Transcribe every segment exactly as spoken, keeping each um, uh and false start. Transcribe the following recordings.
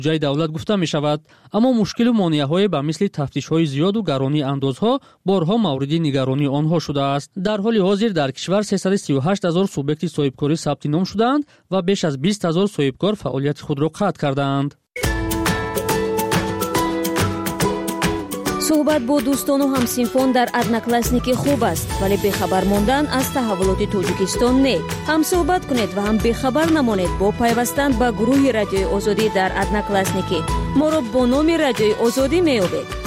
جای دولت گفته می شود، اما مشکل و مانع‌های به مثل تفتیش‌های زیاد و گرانی اندازها بارها مورد نگرانی آنها شده است. در حال حاضر در کشور سیصد و سی و هشت هزار سوبیکت صاحبکاری ثبت نام شدند و بیش از بیست هزار صاحبکار فعالیت خود را قطع کردند. صحبت با دوستان و همسینفون در одноклассники خوب است، ولی بخبر ماندن از تحولات تاجیکستان نه. هم صحبت کنید و هم بخبر نمانید با پیوستن به گروه رادیوی آزادی در одноклассники. ما را با نام رادیوی آزادی می‌یابید.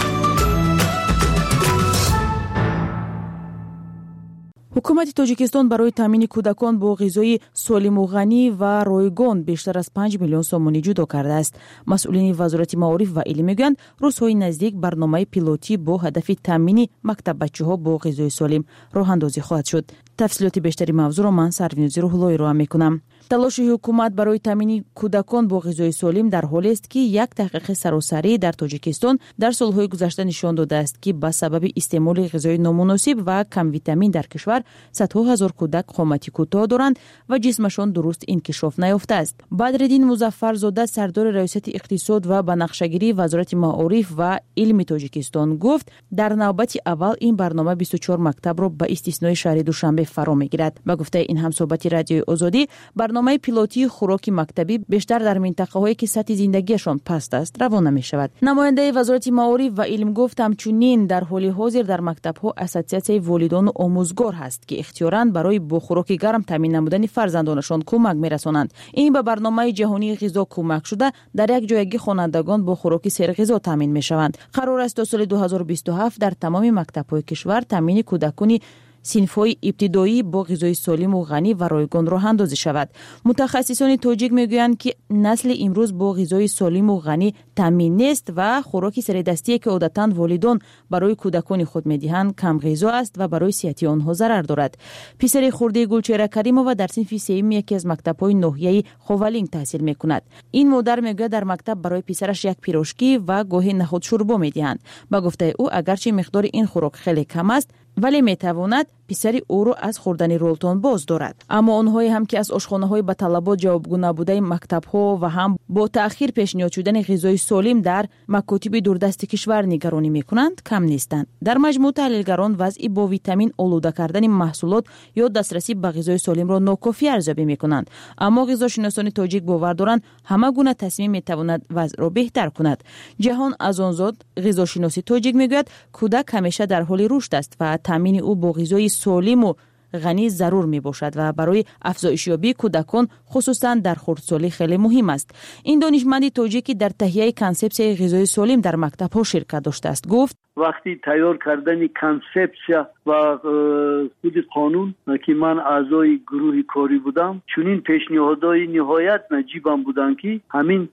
حکومت تاجیکستان برای تامین کودکان با غذای سالم و غنی و رایگان بیشتر از پنج میلیون سومانی جدا کرده است. مسئولین وزارت معارف و علم میگویند روزهای نزدیک برنامه پیلوتی با هدف تامین مکتب بچه‌ها با غذای سالم راه اندازی خواهد شد. تفصیلات بیشتری موضوع را من سروینوزی روح‌اللهی را میکنم. تلاش حکومت برای تامین کودکان با غذای سالم در حالی است که یک تحقیق سراسری در تاجیکستان در سالهای گذشته نشان داده است که به سبب استعمال غذای نامناسب و کم ویتامین در کشور صدها هزار کودک قامت کوتاه دارند و جسمشان درست انکشاف نیافته است. بدرالدین مظفرزاده سردار ریاست اقتصاد و بنقشه‌گیری وزارت معارف و علم تاجیکستان گفت در نوبت اول این برنامه بیست و چهار مکتب را به استثنای شهر دوشنبه فرا میگیرد. به گفته این همصحبت رادیوی آزادی، برنامه پیلوتی خوراک مکتبی بیشتر در منطقه‌هایی که سطح زندگیشان پست است روانه می‌شود. نماینده وزارت معارف و علم گفت همچنین در حال حاضر در مکتب‌ها اساتید والدان و آموزگار هست که اختیاراً برای با خوراک گرم تامین نمودن فرزندانشان کمک می‌رسانند. این به برنامه جهانی غذا کمک شده در یک جایگی خوانندگان با خوراک سرغذا تامین می‌شوند. قرار است تا سال دو هزار و بیست و هفت در تمام مکتب‌های کشور تامین کودکان صنف‌های ابتدایی با غذای سالم و غنی و رایگان راه اندازی شود. متخصصان تاجیک میگویند که نسل امروز با غذای سالم و غنی تامین نیست و خوراک سردستی که عادتاً والدان برای کودکان خود میدهند کم غذا است و برای صحت آنها ضرر دارد. پسر خرده گلچهره کریمووا در صنف سوم یکی از مکتب‌های ناحیه خوالینگ تحصیل میکند. این مادر میگوید در مکتب برای پسرش یک پیروشکی و گاهی نخود شوربا میدهند. با گفته او اگرچه مقدار این خوراک خیلی کم است، ولی میتواند پسری او را از خوردن رولتون باز دارد. اما آنهایی هم که از آشخانه‌های به طلبات جوابگو نبوده مکتب‌ها و هم با تأخیر پیشنهاد شدن غذای سالم در مکاتب دوردست کشور نگرانی میکنند کم نیستند. در مجموع تحلیلگران وضع با ویتامین آلوده کردن محصولات یا دسترسی به غذای سالم را ناکافی ارزیابی میکنند. اما غذاشناسان تاجیک باور دارند همه گونه تصمیم میتواند وضع را بهتر کند. جهان ازانزاد غذاشناسی تاجیک میگوید کودک همیشه در حال رشد است و تامین او با غذای سالم و غنی ضرور می باشد و برای افزایش یابی کودکان خصوصا در خردسالی خیلی مهم است. این دانشمند تاجیکی در تهیه کانسپسیای غذای سالم در مکتب ها شرکت داشته است گفت وقتی تیار کردن کانسپسیا و خود قانون که من اعضای گروه کاری بودم چنین پیشنهادهای نهایت نجیبم بودن که همین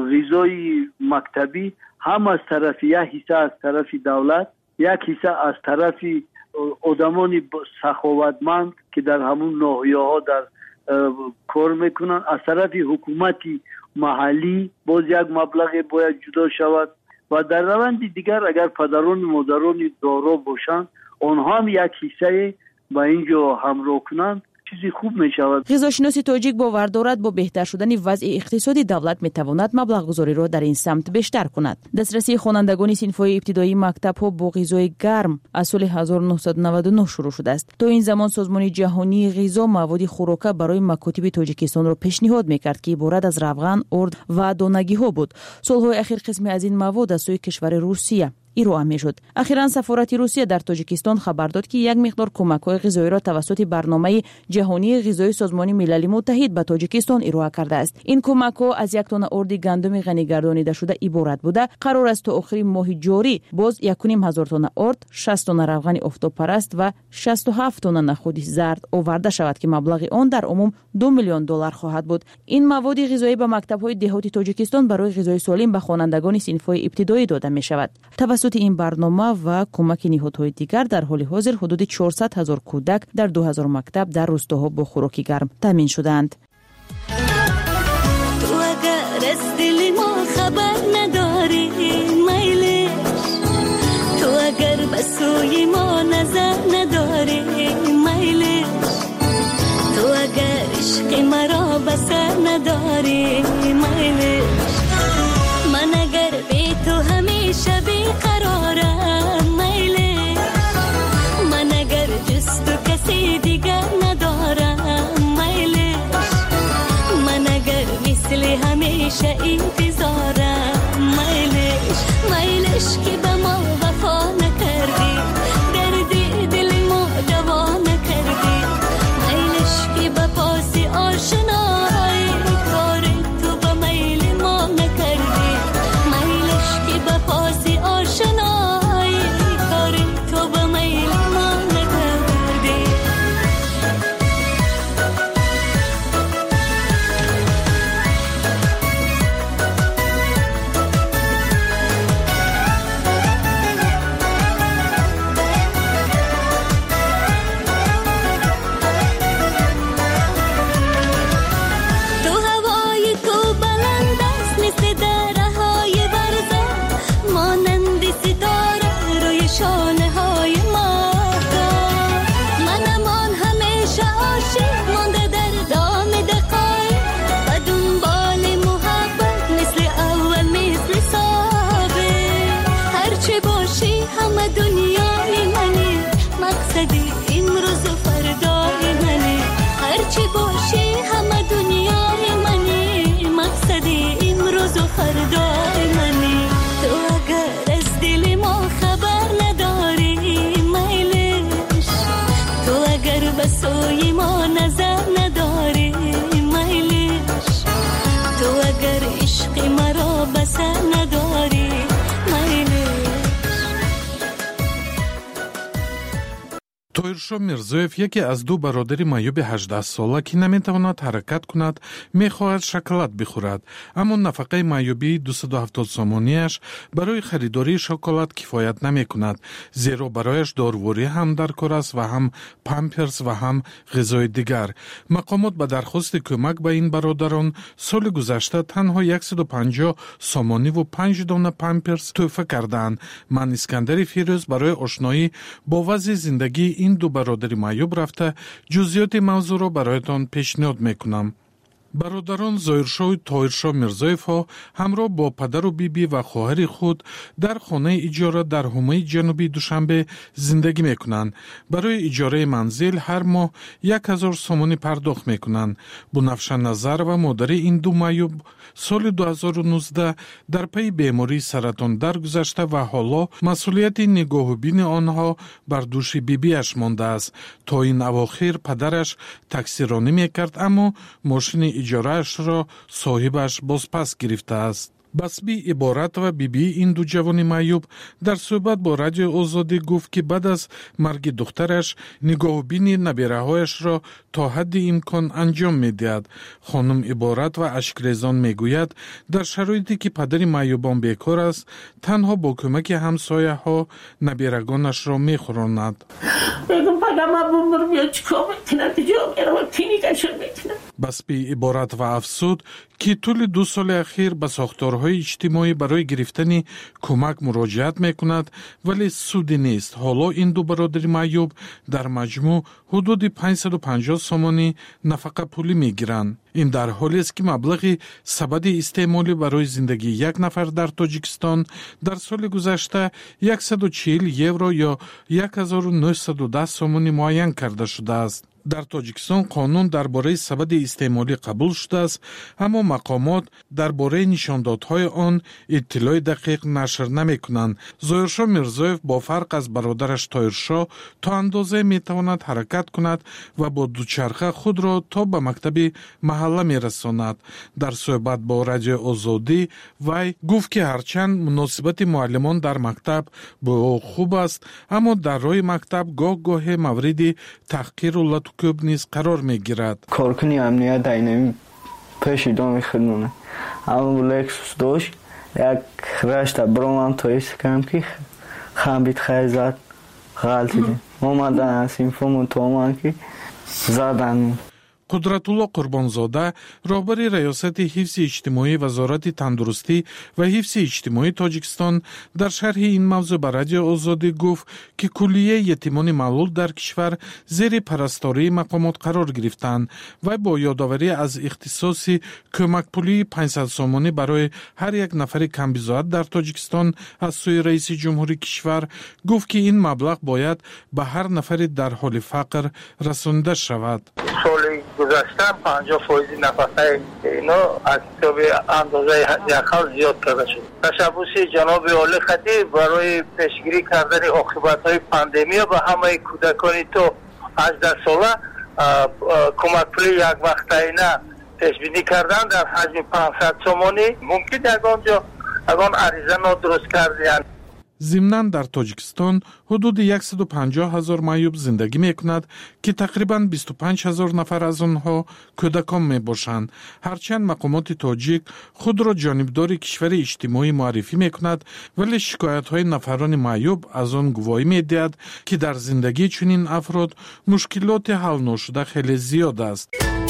غذای مکتبی هم از طرف یک حصه از طرف دولت یک حصه از طرف آدمانی سخاوتمند که در همون ناحیه ها در کار میکنن از طرف حکومتی محلی باز یک مبلغ باید جدا شود و در روند دیگر اگر پدران و مادران دارا باشند آنها هم یک حصه با اینجا همراه کنند چیزی خوب می شود. غذاشناسی تاجیک باور دارد با بهتر شدن وضع اقتصادی دولت می تواند مبلغ گذاری را در این سمت بیشتر کند. دسترسی خوانندگان صنف‌های ابتدایی مکتب ها با غذای گرم از سال هزار و نهصد و نود و نه شروع شده است. تا این زمان سازمان جهانی غذا مواد خوراک برای مکاتب تاجیکستان را پیشنهاد میکرد که عبارت از روغن، ارد و دانگی ها بود. سالهای اخیر قسمی از این مواد از سوی کشور روسیه ارائه میشد. اخیراً سفارت روسیه در تاجیکستان خبر داد که یک مقدار کمک‌های غذایی را توسط برنامه جهانی غذای سازمان ملل متحد به تاجیکستان ارائه کرده است. این کمک‌ها از یک تن ارد گندم غنی گردانیده شده عبارت بوده. قرار است تا آخر ماه جاری باز یک و نیم هزار تن ارد، شصت تن روغن آفتاب پرست و شصت و هفت تن نخود زرد آورده شود که مبلغ آن در عموم دو میلیون دلار خواهد بود. این مواد غذایی به مکتب‌های دهاتی تاجیکستان برای غذای سالم به خوانندگان صنف‌های ابتدایی داده می‌شود. توسط این برنامه و کمک نهادهای دیگر در حال حاضر حدود چهارصد هزار کودک در دو هزار مکتب در روستاها با خوراک گرم تامین شدند. تو اگر از دل ما خبر نداری میلش، تو اگر به سوی ما نظر نداری میلش، تو اگر عشق مرا بسر نداری میلش، همیشه انتظارم. میلش میلش که به ما وفا نکردی، دردی دل ما دوا نکردی. میلش که به پاس آشنایی، کار تو به میل ما نکردی. میلش که به پاس آشنایی، کار تو به میل ما نکردی. سوی ما نظر نداری میلش، تو اگر عشق مرا بسر نداری میلش. تویرشو میرزویف یکی از دو برادر معیوب هجده ساله که نمیتواند حرکت کند میخواهد شکلات بخورد، اما نفقه معیوبی دویست و هفتاد سومونیش برای خریداری شکلات کفایت نمی کند، زیرا برایش داروری هم در کار است و هم پامپرس و هم غذای دیگر. مقامات به درخواست کمک به این برادران سال گذشته تنها صد و پنجاه سومونی و پنج دانه پامپرس تحفه کردند. من اسکندر فیروز برای آشنایی با وضع زندگی این دو برادر معیوب رفته جزئیات موضوع را برایتان پیشنهاد میکنم. برادران زایرشاه و طاهرشاه میرزایف ها همراه با پدر و بیبی و خواهر خود در خانه اجاره در حومه جنوبی دوشنبه زندگی میکنند. برای اجاره منزل هر ماه یک هزار سومانی پرداخت میکنند. بنفشه نظر و مادر این دو معیوب سال دو هزار و نوزده در پی بیماری سرطان درگذشته و حالا مسئولیت نگاه و بین آنها بر دوش بیبیش مانده است. تا این اواخر پدرش تاکسی رانی میکرد، اما ماشین اجارهش را صاحبش بازپس گرفته است. بسبی عبارت و بیبی این دو جوان معیوب در صحبت با رادیو آزادی گفت که بعد از مرگ دخترش نگاه بینی نبیره‌هایش را تا حد امکان انجام می‌دهد. خانم عبارت و اشکریزان میگوید در شرایطی که پدر معیوبان بیکار است تنها با کمک همسایه ها نبیرگانش را می‌خوراند. بگم پدرم بومر بیاد چیکار می‌کنه دیگه میرم کلینیکش می‌کنه. بسبی عبارت و افسود که طول دو سال اخیر به ساختارهای اجتماعی برای گرفتن کمک مراجعت میکند ولی سودی نیست. حالا این دو برادر معیوب در مجموع حدود پانصد و پنجاه سومانی نفقه پولی میگیرند. این در حالی است که مبلغ سبد استعمالی برای زندگی یک نفر در تاجیکستان در سال گذشته صد و چهل یورو یا هزار و نهصد و ده سومانی معین کرده شده است. در تاجیکستان قانون درباره سبد استعمالی قبول شده است، اما مقامات درباره نشاندادهای آن اطلاع دقیق نشر نمی کنند. زایرشاه میرزایف با فرق از برادرش طاهرشاه تا اندازه می تواند حرکت کند و با دوچرخه خود را تا به مکتب محله می رساند. در صحبت با رادیو آزادی وی گفت که هرچند مناسبت معلمان در مکتب با او خوب است، اما در راه مکتب گاه گاه مورد تحقیر و لطکوب نیز قرار می گیرد. کارکنی امنیت داینامی پیشیدو می خدمونه. اما لکسوس داشت یک رشت برام تویست کم که خامبیت خیزد غلطی دیم. اومدن از این فومون تومان که زدن. قدرتالله قربانزاده راهبر ریاست حفظ اجتماعی وزارت تندرستی و حفظ اجتماعی تاجیکستان در شرح این موضوع به رادیو آزادی گفت که کلیه یتیمان معلول در کشور زیر پرستاری مقامات قرار گرفتند و با یادآوری از اختصاص کمک پولی پانصد سومانی برای هر یک نفر کمبزاعت در تاجیکستان از سوی رئیس جمهوری کشور گفت که این مبلغ باید به هر نفر در حال فقر رسانده شود. سالی گذاشتن پنجاه فیصد نفقه اینا از حساب اندازه یخل زیاد کرده شد. تشبوس جناب عالی خطیب برای پیشگیری کردن عاقبت‌های پاندمی و همه کودکان تو هجده ساله کمک پول یک وقتینه پیش بینی کردن در حجم پانصد سومانی. ممکن یگانجا اگان عریضه نادرست کردن. ضمناً در تاجیکستان حدود صد و پنجاه هزار معیوب زندگی میکند که تقریباً بیست و پنج هزار نفر از آنها کودکان میباشند. هرچند مقامات تاجیک خود را جانبدار کشور اجتماعی معرفی میکند، ولی شکایت های نفران معیوب از آن گواهی میدهد که در زندگی چنین افراد مشکلات حل نشده خیلی زیاد است.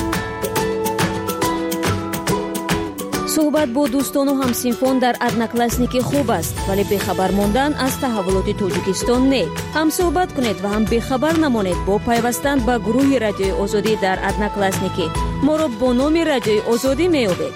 صحبت با دوستان و همسینفون در ادناکلاسنیکی خوب است، ولی بخبر ماندن از تحولات توجیکستان نه. هم صحبت کنید و هم بخبر نمانید با پیوستن به گروه رادیوی آزادی در ادناکلاسنیکی. ما را با نام رادیوی آزادی میابید.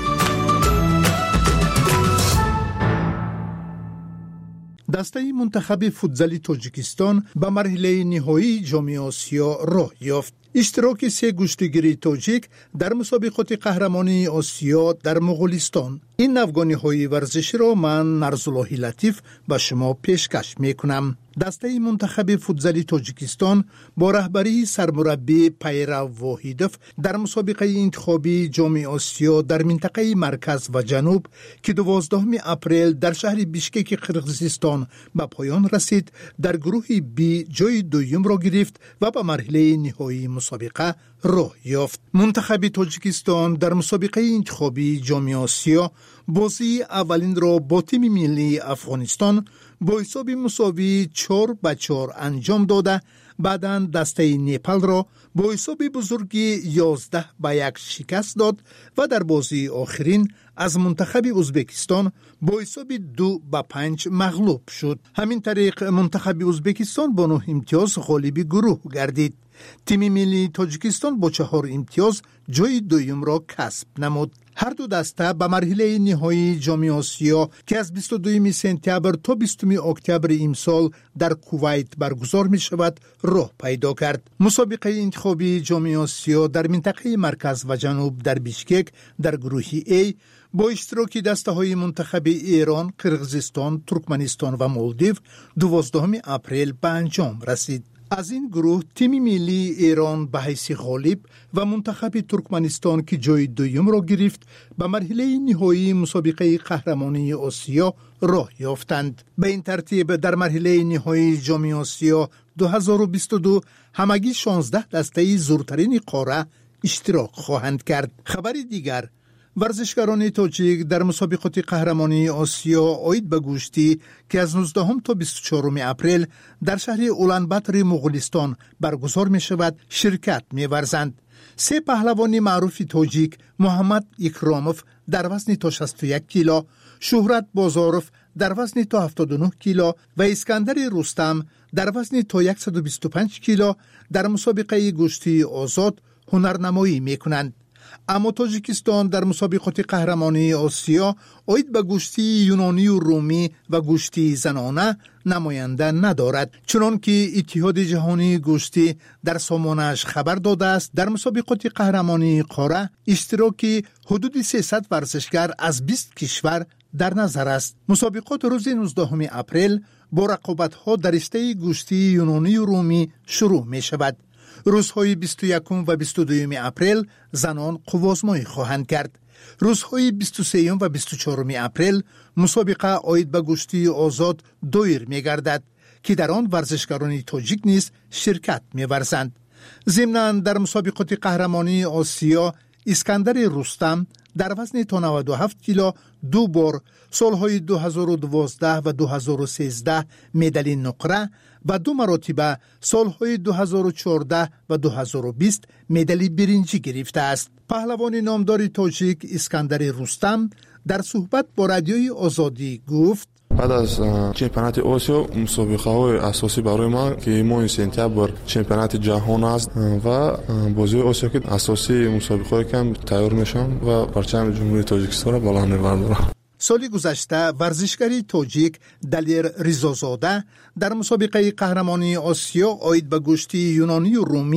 دسته منتخب فوتزال تاجیکستان به مرحله نهایی جام آسیا راه یافت. اشتراک سه گشتیگیری تاجیک در مسابقات قهرمانی آسیا در مغولستان. این نوگانی‌های ورزشی را من نرزالله لطیف به شما پیشکش میکنم. دسته منتخب فوتزال تاجیکستان با رهبری سرمربی پیرو واحدوف در مسابقه انتخابی جام آسیا در منطقه مرکز و جنوب که دوازدهم اپریل در شهر بیشکک قرقیزستان به پایان رسید، در گروه بی جای دوم را گرفت و به مرحله نهایی مسابقه راه یافت. منتخب تاجیکستان در مسابقه انتخابی جام آسیا بازی اولین را با تیم ملی افغانستان با حساب مساوی چهار به چهار انجام داده، بعداً دسته نیپال را با حساب بزرگی یازده به یک شکست داد و در بازی آخرین از منتخب ازبکستان با حساب دو به پنج مغلوب شد. همین طریق منتخب ازبکستان با نه امتیاز غالب گروه گردید. تیم ملی تاجیکستان با چهار امتیاز جای دوم را کسب نمود. هر دو دسته به مرحله نهایی جام آسیا که از بیست و دوم سپتامبر تا بیستم اکتبر امسال در کویت برگزار می شود راه پیدا کرد. مسابقه انتخابی جام آسیا در منطقه مرکز و جنوب در بیشکک در گروه ای با اشتراک دسته های منتخب ایران، قرقیزستان، ترکمنستان و مالدیو دوازدهم اپریل به انجام رسید. از این گروه تیم ملی ایران به حیث غالب و منتخب ترکمنستان که جای دوم را گرفت به مرحله نهایی مسابقه قهرمانی آسیا راه یافتند. به این ترتیب در مرحله نهایی جام آسیا دو هزار و بیست و دو همگی شانزده دسته زورترین قاره اشتراک خواهند کرد. خبر دیگر، ورزشکاران تاجیک در مسابقات قهرمانی آسیا عاید به گشتی که از نوزدهم تا بیست و چهارم اپریل در شهر اولانباتر مغولستان برگزار می شود شرکت می ورزند. سه پهلوان معروف تاجیک، محمد اکراموف در وزن تا شصت و یک کیلو، شهرت بازاروف در وزن تا هفتاد و نه کیلو و اسکندر رستم در وزن تا صد و بیست و پنج کیلو در مسابقه گشتی آزاد هنرنمایی می کنند. اما تاجیکستان در مسابقات قهرمانی آسیا عاید به گشتی یونانی و رومی و گشتی زنانه نماینده ندارد، چنان که اتحاد جهانی گشتی در سامانه‌اش خبر داده است. در مسابقات قهرمانی قاره اشتراکی حدود سیصد ورزشگر از بیست کشور در نظر است. مسابقات روز نوزدهم اپریل با رقابت‌ها در رشته گشتی یونانی و رومی شروع می شود. روزهای بیست و یکم و بیست و دوم اپریل زنان قوازمایی خواهند کرد. روزهای بیست و سوم و بیست و چهارم اپریل مسابقه عاید به گشتی آزاد دویر می گردد که در آن ورزشکاران تاجیک نیز شرکت می ورزند. ضمناً در مسابقات قهرمانی آسیا اسکندر رستم در وزن تا نود و هفت کیلو دو بار سالهای دو هزار و دوازده و دو هزار و سیزده مدال نقره و دو مرتبه سالهای دو هزار و چهارده و دو هزار و بیست مدال برنجی گرفته است. پهلوان نامدار تاجیک اسکندر رستم در صحبت با رادیوی آزادی گفت: بعد از چمپیونات آسیا مسابقه های اساسی برای ما که ماه سپتامبر چمپیونات جهان است و بازی آسیا که اساسی مسابقه کم تیار میشم و پرچم جمهوری تاجیکستان را بالا میبرم. سال گذشته ورزشکاری تاجیک دلیر ریزازاده در مسابقه قهرمانی آسیا عاید به گشتی یونانی و رومی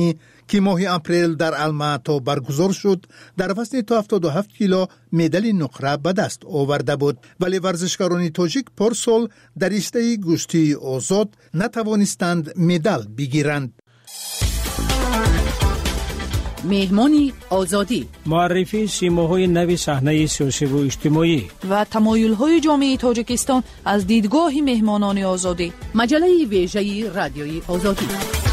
که ماه اپریل در الماتا برگزار شد در وزن تا هفتاد و هفت کیلو مدال نقره به دست آورده بود، ولی ورزشکاران تاجیک پارسال در رشته گشتی آزاد نتوانستند مدال بگیرند. مهمانی آزادی، معرفی سیماهای نو صحنه سیاسی و اجتماعی و تمایل‌های جامعه تاجیکستان از دیدگاه مهمانان آزادی. مجله ویژه رادیوی آزادی.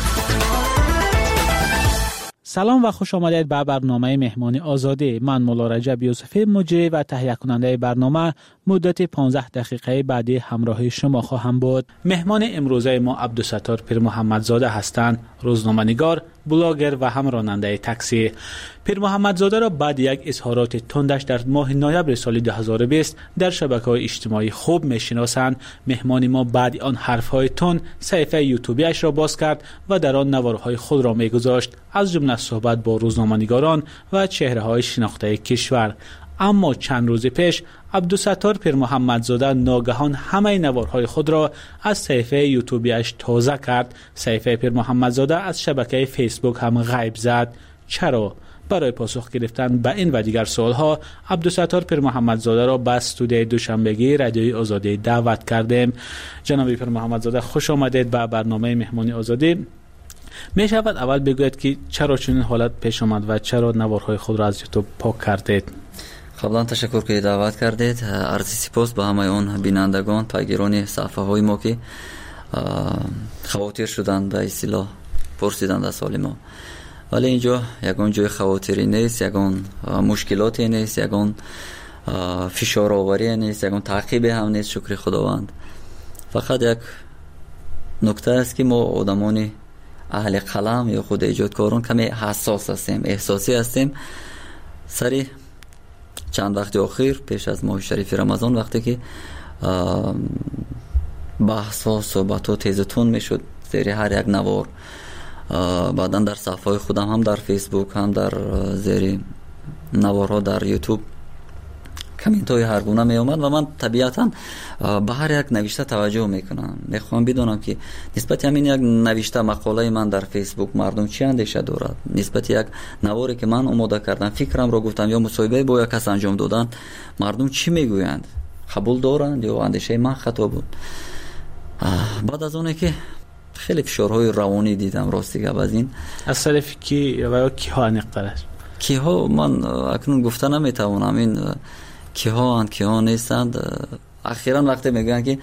سلام و خوش آمدید به برنامه مهمانی آزادی. من مولا رجب یوسفی مجری و تهیه کننده برنامه مدت پانزده دقیقه بعدی همراه شما خواهم بود. مهمان امروزه ما عبدالستار پیر محمدزاده هستند، روزنامه‌نگار، بلاگر و هم راننده تاکسی. پیر محمدزاده را بعد یک اظهارات تندش در ماه نوامبر سال دو هزار و بیست در شبکه‌های اجتماعی خوب می‌شناسند. مهمان ما بعد آن حرف‌های تند صفحه یوتیوبیش را باز کرد و در آن نوارهای خود را می‌گذاشت، از جمله صحبت با روزنامه‌نگاران و چهره‌های شناخته کشور. اما چند روز پیش عبدالستار پیر محمدزاده ناگهان همه نوارهای خود را از صفحه یوتیوبیش تازه کرد. صفحه پیر محمدزاده از شبکه فیسبوک هم غیب زد. چرا؟ برای پاسخ گرفتن به این و دیگر سوالها عبدالستار پیر محمدزاده را به استودیوی دوشنبگی رادیوی آزادی دعوت کردیم. جناب پیر محمدزاده خوش آمدید به برنامه مهمانی آزادی. می شود اول بگوید که چرا چنین حالت پیش آمد و چرا نوارهای خود را از یوتیوب پاک کردید؟ قبلا تشکر که دعوت کردید. عرض سپاس به همه اون بینندگان، پیگیران صفحه های ما که خواطر شدند به اصطلاح پرسیدند از سوال ما. ولی اینجا یگان جای خواطری نیست، یگان مشکلاتی نیست، یگان فشار آوری نیست، یگان تعقیب هم نیست، شکر خداوند. فقط یک نکته است که ما آدمان اهل قلم یا خود ایجادکاران کمی حساس هستیم، احساسی هستیم. سری چند وقت اخیر پیش از ماه شریف رمضان وقتی که بحث ها صحبت ها تیز تون می شد زیر هر یک نوار، بعدا در صفحه خودم هم در فیسبوک هم در زیر نوارها در یوتیوب کامنت های هر گونه می اومد و من طبیعتا به هر یک نوشته توجه میکنم. میخوام بدونم که نسبت همین یک نوشته مقاله من در فیسبوک مردم چی اندیشه دارد، نسبت یک نواری که من آماده کردم، فکرم رو گفتم یا مصاحبه با یک کس انجام دادن، مردم چی میگویند، قبول دارند یا اندیشه من خطا بود. بعد از اونه که خیلی فشارهای روانی دیدم راستی که از این از طرف کی و کی ها نقطه کی ها من اکنون گفته نمیتوانم این کی ها اند کی ها نیستند. اخیراً وقتی میگن که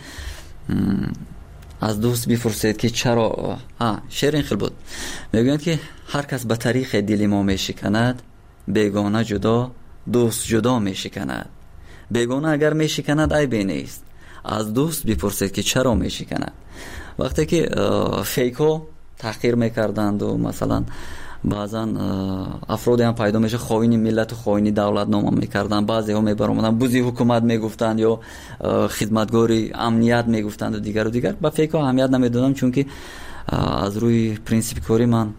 از دوست بپرسید که چرا، ها شعر این خیلی بود، میگن که هر کس به طریق دل ما میشکند، بیگانه جدا دوست جدا میشکند. بیگانه اگر میشکند عیبی نیست، از دوست بپرسید که چرا میشکند. وقتی که فیکو تحقیر میکردند و مثلا بعضا افرادی هم پیدا میشه خائن ملت و خائن دولت نام میکردن، بعضی ها میبرامدن بوزی حکومت میگفتند یا خدمتگاری امنیت میگفتند و دیگر و دیگر. با فیکو اهمیت نمیدادم چون که از روی پرینسیپ کاری من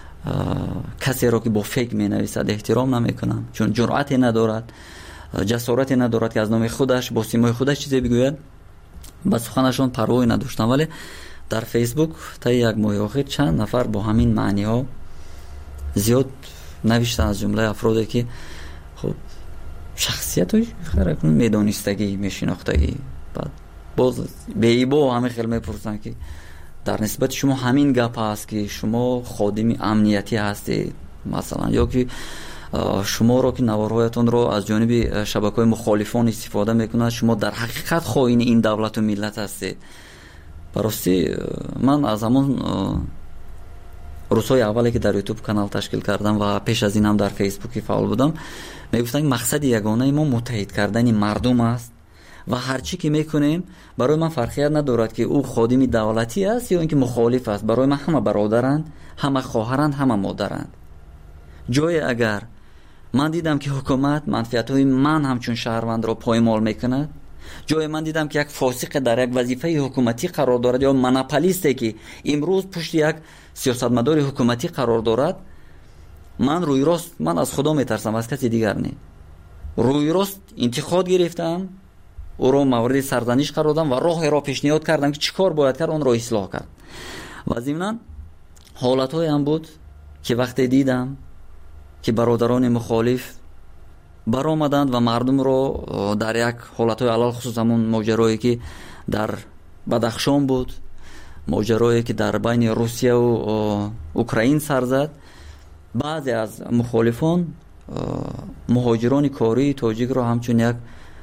کسی را که با فیک مینویسد احترام نمیکنم، چون جرأتی ندارد، جسارتی ندارد که از نام خودش با سیمای خودش چیزی بگوید. با سخنشون پروایی نداشتم. ولی در فیسبوک تا یک ماه اخیر چند نفر با همین معنی ها زیاد نوشتن، از جمله افرادی که خب شخصیت های خیلی میدانستگی میشناختگی، بعد باز به ایبا همه خیلی میپرسن که در نسبت شما همین گپ هست که شما خادم امنیتی هستید مثلا، یا که شما رو که نوارهایتون رو از جانب شبکه‌های مخالفان استفاده میکنند، شما در حقیقت خائن این دولت و ملت هستید. براستی من از همون روزهای اولی که در یوتیوب کانال تشکیل کردم و پیش از این هم در فیسبوک فعال بودم میگفتن مقصد یگانه ما متحد کردن مردم است و هر چی که میکنیم برای من فرقیت ندارد که او خادم دولتی است یا اینکه مخالف است. برای من همه برادرند، همه خواهرند، همه مادرند. جای اگر من دیدم که حکومت منفعت‌های من همچون شهروند را پایمال میکند، جای من دیدم که یک فاسق در یک وظیفه حکومتی قرار دارد یا مناپولیستی که امروز پشت یک سیاستمدار حکومتی قرار دارد، من روی راست من از خدا میترسم، از کسی دیگر نه. روی راست انتقاد گرفتم، او را مورد سرزنش قرار دادم و راه را پیشنهاد کردم که چیکار باید کرد اون را اصلاح کرد. و ضمناً حالت‌های هم بود که وقتی دیدم که برادران مخالف برآمدند و مردم رو در یک حالتهای علال خصوص همون ماجرایی که در بدخشان بود، ماجرایی که در بین روسیه و اوکراین سر زد، بعضی از مخالفان مهاجران کاری تاجیک رو همچون یک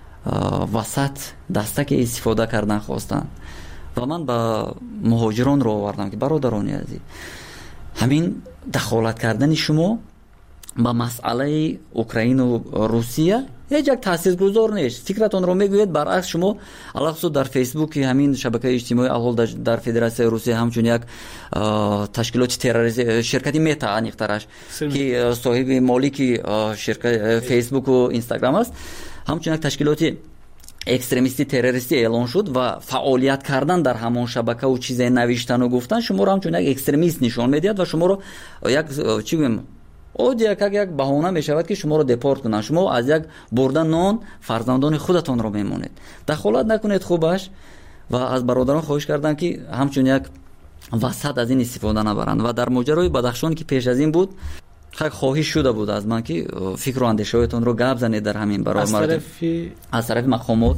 وسط دستک استفاده کردن خواستن و من با مهاجران رو آوردم که برادران عزیز، همین دخالت کردن شما با مسئله اوکراین و روسیه هیچ یک تاثیرگذار نیست. فکرتون رو میگوید برعکس شما علاوه در فیسبوک همین شبکه اجتماعی الحال در فدراسیون روسیه همچون یک تشکیلات تروریستی شرکتی متا انیخترش که صاحب مالک شرکت فیسبوک و اینستاگرام است، همچون یک تشکیلات اکستریمیستی تروریستی اعلان شد و فعالیت کردن در همان شبکه و چیزای نوشتن و گفتن شما رو همچون یک اکستریمیست نشان میدید و شما رو یک چی گویم او یک یک بهانه میشود که شما رو دپورت کنن، شما از یک بردن نان فرزندان خودتون رو میمونید. دخالت نکنید خوبش و از برادران خواهش کردم که همچون یک وسط از این استفاده نبرند. و در ماجرای بدخشان که پیش از این بود خیلی خواهش شده بود از من که فکر و اندیشه‌هایتون رو گپ زنید در همین برای از مردم طرف از طرف مقامات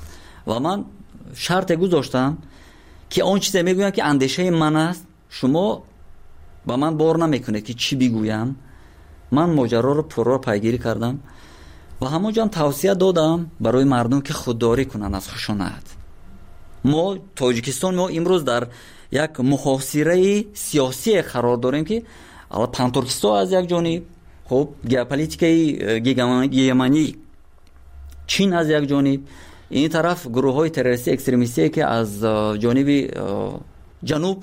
و من شرط گذاشتم که اون چیزی میگویم که اندیشه من است شما با من بار نمیکنه که چی بگویم. من ماجرا رو پرو پیگیری کردم و همونجا توصیه دادم برای مردم که خودداری کنن از خشونت. ما تاجیکستان ما امروز در یک محاصره سیاسی قرار داریم که اول پانتورکیستان از یک جانب، خب ژئوپلیتیکای گیگمانی چین از یک جانب، این طرف گروه های تروریستی اکستریمیستی که از جانب جنوب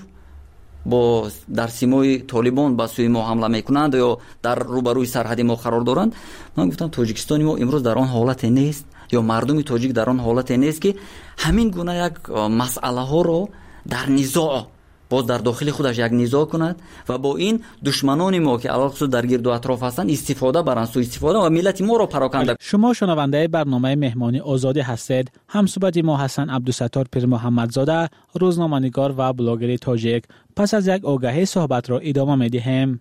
با در سیمای طالبان با سوی ما حمله میکنند یا در روبروی سرحد ما قرار دارند. من گفتم تاجیکستان ما امروز در آن حالت نیست یا مردم تاجیک در آن حالت نیست که همین گونه یک مسئله ها رو در نزاع باز در داخل خودش یک نزاع کند و با این دشمنان ما که علاوه در گرد و اطراف هستند استفاده برند، سوء استفاده و ملت ما رو پراکنده. شما شنونده برنامه مهمانی آزادی هستید. همصحبت ما حسن عبدالستار پیر محمدزاده، روزنامه‌نگار و بلاگر تاجیک. پس از یک آگهی صحبت را ادامه می‌دهیم.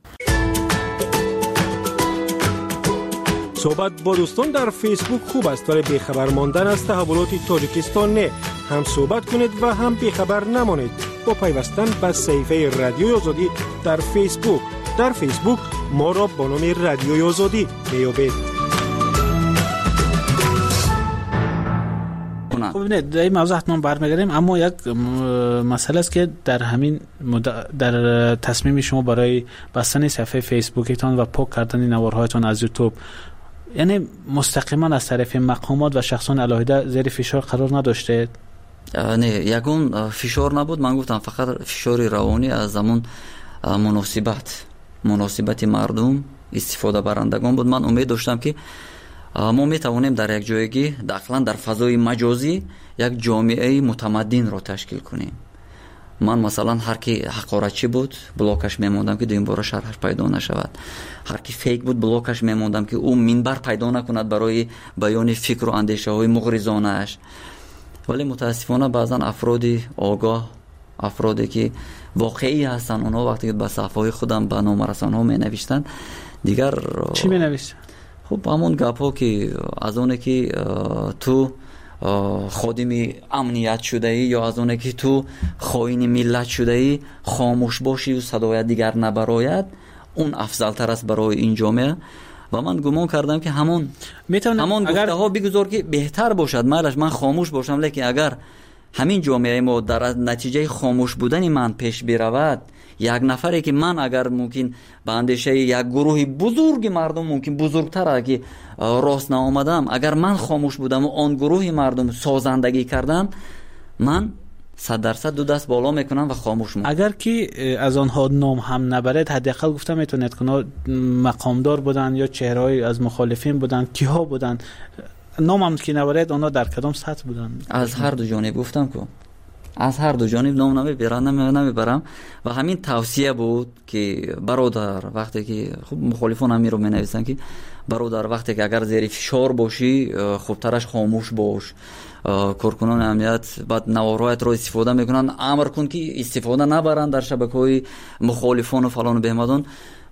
صحبت با دوستان در فیسبوک خوب است ولی بیخبر ماندن از تحولات تاجیکستان نه. هم صحبت کنید و هم بیخبر نمانید با پیوستن به صفحه رادیوی آزادی در فیسبوک. در فیسبوک ما را با نام رادیوی آزادی میابید. خب ببینید در این موضوع حتما برمیگردیم، اما یک مسئله است که در همین در تصمیم شما برای بستن صفحه فیسبوکتان و پاک کردن نوارهایتان از یوتیوب، یعنی مستقیما از طرف مقامات و شخصان علاهده زیر فشار قرار نداشته؟ نه، یگون فشار نبود. من گفتم فقط فشار روانی از زمان مناسبت مناسبت مردم استفاده برندگان بود. من امید داشتم که ما میتوانیم در یک جایگی داخلا در فضای مجازی یک جامعه متمدن را تشکیل کنیم. من مثلا هر کی حقارتچی بود بلاکش میموندم که دویم بار شرحش پیدا نشود، هر کی فیک بود بلاکش میموندم که او منبر پیدا نکند برای بیان فکر و اندیشه های مغرضانه اش. ولی متاسفانه بعضا افرادی آگاه، افرادی که واقعی هستن، اونها وقتی که به صفحه خودم به نام رسانه‌ها می نوشتن دیگر چی می نوشتن؟ خب همون گپا که از اونه که تو خادم امنیت شده ای یا از اونه که تو خائن ملت شده ای خاموش باشی و صدای دیگر نبراید، اون افضل تر است برای این جامعه. و من گمان کردم که همون همون گفته ها بگذار که بهتر باشد، مالش من خاموش باشم، لیکن اگر همین جامعه ما در نتیجه خاموش بودن من پیش برود، یک نفری که من اگر ممکن به اندیشه یک گروه بزرگ مردم ممکن بزرگتر که راست نآمدم، اگر من خاموش بودم و آن گروه مردم سازندگی کردم، من صد درصد دو دست بالا میکنم و خاموش میکنم. اگر که از آنها نام هم نبرد، حداقل گفتم میتونید که مقامدار بودن یا چهره‌ای از مخالفین بودن، کیها بودن، نام هم که نبرد آنها در کدام سطح بودن؟ از هر دو جانب گفتم که از هر دو جانب نام نمیبرم نمیبرم و همین توصیه بود که برادر وقتی که خب مخالفان هم رو مینویسن که برادر وقتی که اگر زیر فشار باشی خوبترش خاموش باش، کارکنان امنیت بعد نوارهایت رو استفاده میکنن، امر کن که استفاده نبرن در شبکه‌های مخالفان و فلان و بهمدان.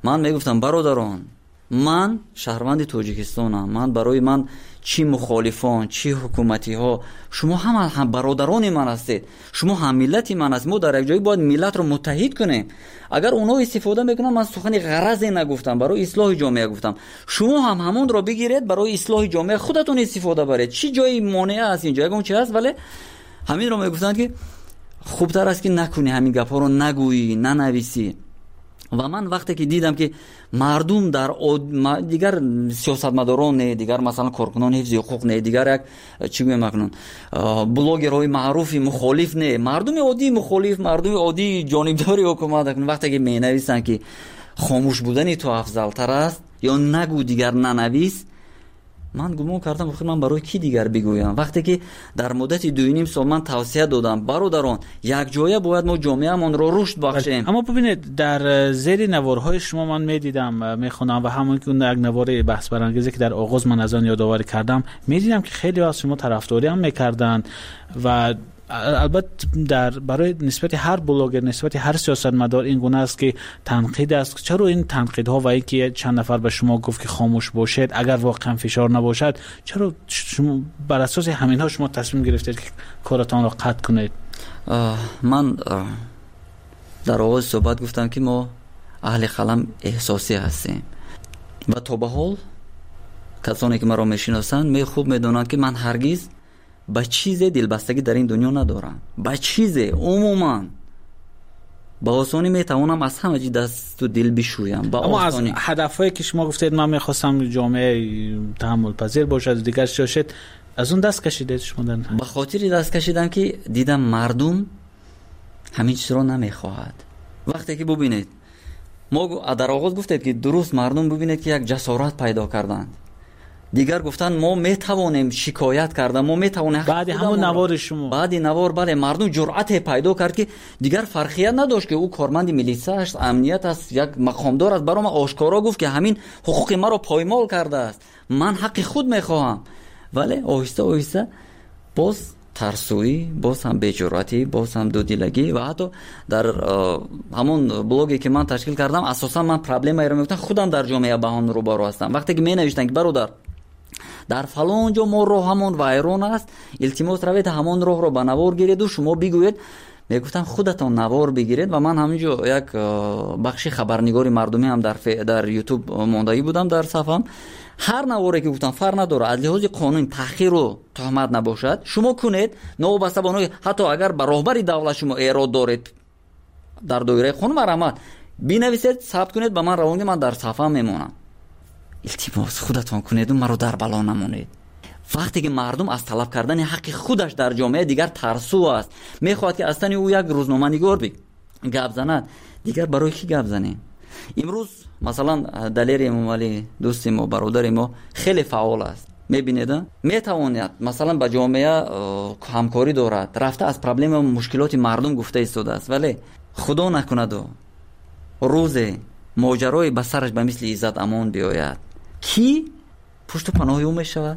من میگفتم برادران من شهروند تاجیکستانم، من برای من چی مخالفان چی حکومتی ها شما هم هم برادران من هستید، شما هم ملتی من هستید. ما در یک جایی باید ملت رو متحد کنیم. اگر اونها استفاده میکنن من سخن غرضی نگفتم، برای اصلاح جامعه گفتم. شما هم همون رو بگیرید برای اصلاح جامعه خودتون استفاده برید. چی جایی مانع است اینجا اون چی هست، ولی همین رو میگفتن که خوبتر است که نکنی همین گپا رو نگویی ننویسی. و من وقتی که دیدم که مردم در آد... دیگر سیاستمداران نه، دیگر مثلا کارکنان حفظ حقوق نه، دیگر یک چی میگم مکنون بلاگرهای معروفی مخالف نه، مردم عادی مخالف، مردم عادی جانبداری حکومت کنن. وقتی که می نویسن که خاموش بودن تو افضل تر است یا نگو دیگر ننویس، من گمان کردم خب من برای کی دیگر بگویم. وقتی که در مدت دو نیم سال من توصیه دادم برادران یک جایه باید ما جامعه‌مان رو رشد بخشیم. اما ببینید در زیر نوارهای شما من میدیدم میخونم و همون که اون یک نوار بحث برانگیزی که در آغاز من از آن یادآوری کردم میدیدم که خیلی از شما طرفداری هم میکردن و البته در برای نسبت هر بلاگر نسبت هر سیاستمدار این گونه است که تنقید است. چرا این تنقیدها و اینکه چند نفر به شما گفت که خاموش باشید اگر واقعا فشار نباشد، چرا شما بر اساس همینها شما تصمیم گرفتید که کارتان را قطع کنید؟ من در آغاز صحبت گفتم که ما اهل قلم احساسی هستیم و تا به حال کسانی که مرا میشناسند می خوب میدونند که من هرگز با چیز دلبستگی در این دنیا ندارم. با چیز عموما با آسانی میتوانم از همه چیز دست و دل بشویم. با اما آسانی. از هدفهایی که شما گفتید من میخواستم جامعه تحمل پذیر باشد و دیگر شاشد، از اون دست کشیدید شما؟ در به خاطر دست کشیدم که دیدم مردم همین چیز رو نمیخواهد. وقتی که ببینید ما در آغاز گفتید که درست مردم ببینید که یک جسارت پیدا کردند، دیگر گفتن ما میتوانیم شکایت کردن، ما میتوانیم بعد همون نوار شما بعد نوار بله مردم جرأت پیدا کرد که دیگر فرقیت نداشت که او کارمند میلیسا است، امنیت است، یک مقامدار است، برام آشکارا گفت که همین حقوق ما رو پایمال کرده است، من حق خود میخواهم. ولی آهسته آهسته باز ترسویی، باز هم بی‌جرأتی، باز هم دودیلگی و حتی در همون بلاگی که من تشکیل کردم اساسا من پرابلم ایران میگفتم خودم در جامعه بهان رو بارو هستم. وقتی که می نوشتن که برادر در فلان جا ما راه همون وایرون است، التماس روید همون راه رو به نوار گیرید و شما بگوید، میگفتم خودتان نوار بگیرید. و من همینجا یک بخشی خبرنگاری مردمی هم در ف... در یوتیوب ماندایی بودم در صفحم. هر نواری که گفتم فرق نداره، از لحاظ قانون تأخیر و تهمت نباشد شما کنید، نوبسته بانوی حتی اگر به راهبر دولت شما ایراد دارید در دایره قانون مرامت بنویسید ثبت کنید به من روانید، من در صفحه میمونم. التماس خودتون کنید و مرا در بلا نمونید. وقتی که مردم از طلب کردن حق خودش در جامعه دیگر ترسو است، میخواد که اصلا او یک روزنامه نگار بی گپ زند، دیگر برای کی گپ زنیم؟ امروز مثلا دلیر امامعلی دوست ما برادر ما خیلی فعال است، میبینید میتواند مثلا با جامعه همکاری دارد، رفته از پرابلم و مشکلات مردم گفته ایستاده است، ولی خدا نکند و روز ماجرای به سرش به مثل عزت امان بیاید کی پشت پناه او میشود؟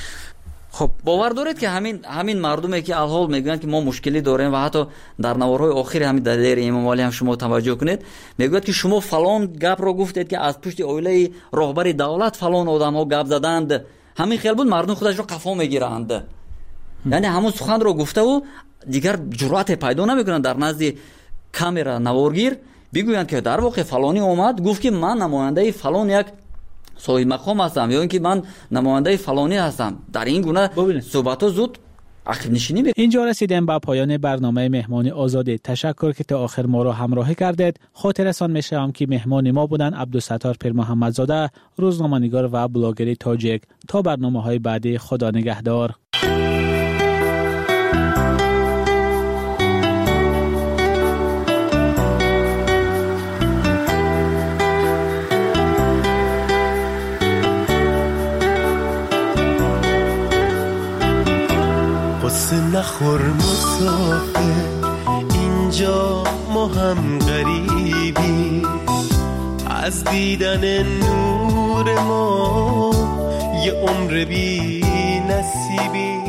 خب باور دارید که همین همین مردمی که الحال میگن که ما مشکلی داریم و حتی در نوارهای آخر همین دلیر امامعلی هم شما توجه کنید میگوید که شما فلان گپ رو گفتید که از پشت اویله راهبر دولت فلان آدم‌ها گپ زدند، همین خیال بود مردم خودش رو قفا میگیرند. یعنی همون سخن رو گفته و دیگر جرأت پیدا نمیکنن در نزد کامرا نوارگیر بگویند که در واقع فلانی اومد گفت که من نماینده فلان یک صاحب مقام هستم یا اینکه من نماینده فلانی هستم. در این گونه صحبت‌ها زود عقب نشینی بکنید. اینجا رسیدیم به پایان برنامه مهمانی آزادی. تشکر که تا آخر ما را همراهی کردید. خاطرتان می‌شوم که مهمان ما بودن عبدالستار پیر محمدزاده، روزنامه‌نگار و بلاگر تاجیک. تا برنامه‌های بعدی، خدا نگهدار. قصه نخور مسافر، اینجا ما هم غریبی، از دیدن نور ما یه عمر بی نصیبی.